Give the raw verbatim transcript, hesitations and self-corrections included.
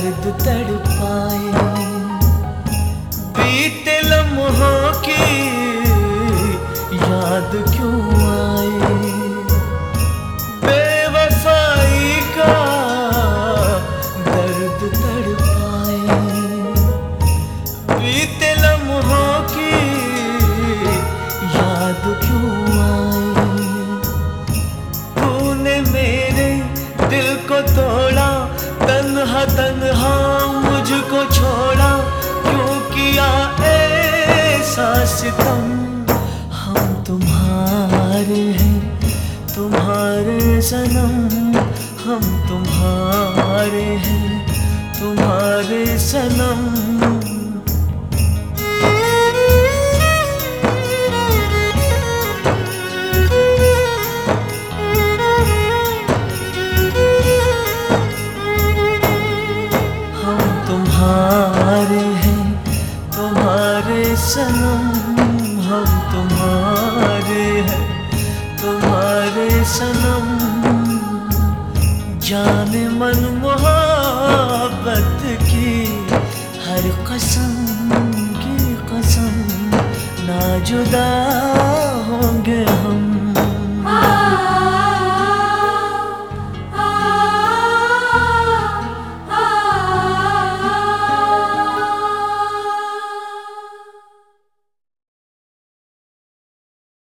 दर्द तड़पाए। बीते लम्हों की याद क्यों आए, बेवफाई का दर्द तड़पाए। बीते लम्हों की याद क्यों आए, तूने मेरे दिल को तोड़ा, तन्हा तन्हा मुझको छोड़ा, क्यों किया ऐसा सितम। हम तुम्हारे हैं तुम्हारे सनम, हम तुम्हारे हैं तुम्हारे सनम। तुम्हारे हैं तुम्हारे सनम, हम तुम्हारे हैं तुम्हारे सनम। जाने मन मोहब्बत की हर कसम की कसम, ना जुदा होंगे हम।